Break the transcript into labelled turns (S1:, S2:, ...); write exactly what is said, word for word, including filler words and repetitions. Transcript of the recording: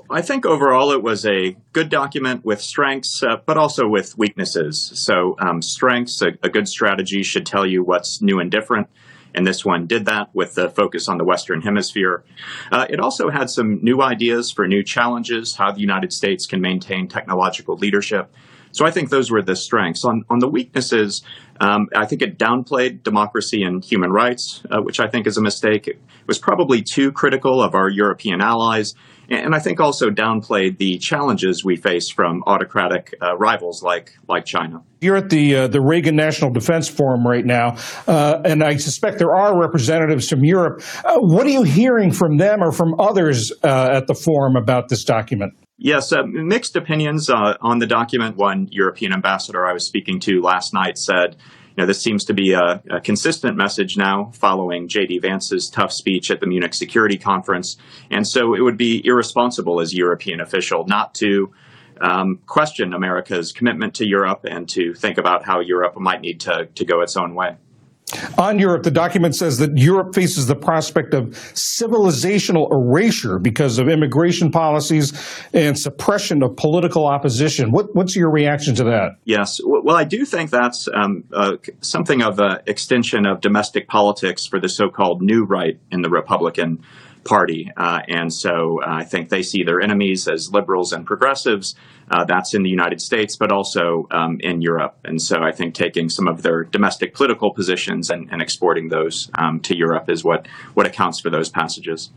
S1: I think overall it was a good document with strengths, uh, but also with weaknesses. So um, strengths, a, a good strategy should tell you what's new and different. And this one did that with the focus on the Western Hemisphere. Uh, it also had some new ideas for new challenges, how the United States can maintain technological leadership. So I think those were the strengths. On, on the weaknesses, um, I think it downplayed democracy and human rights, uh, which I think is a mistake. It was probably too critical of our European allies. And I think also downplayed the challenges we face from autocratic uh, rivals like like China.
S2: You're at the uh, the Reagan National Defense Forum right now, uh, and I suspect there are representatives from Europe. Uh, what are you hearing from them or from others uh, at the forum about this document?
S1: Yes, uh, mixed opinions uh, on the document. One European ambassador I was speaking to last night said, you know, this seems to be a, a consistent message now following J D Vance's tough speech at the Munich Security Conference. And so it would be irresponsible as a European official not to um, question America's commitment to Europe and to think about how Europe might need to, to go its own way.
S2: On Europe, the document says that Europe faces the prospect of civilizational erasure because of immigration policies and suppression of political opposition. What, what's your reaction to that?
S1: Yes. Well, I do think that's um, uh, something of an extension of domestic politics for the so-called new right in the Republican Party. Uh, and so uh, I think they see their enemies as liberals and progressives. Uh, that's in the United States, but also um, in Europe. And so I think taking some of their domestic political positions and, and exporting those um, to Europe is what, what accounts for those passages.